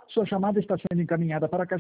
Sua chamada está sendo encaminhada para a caixa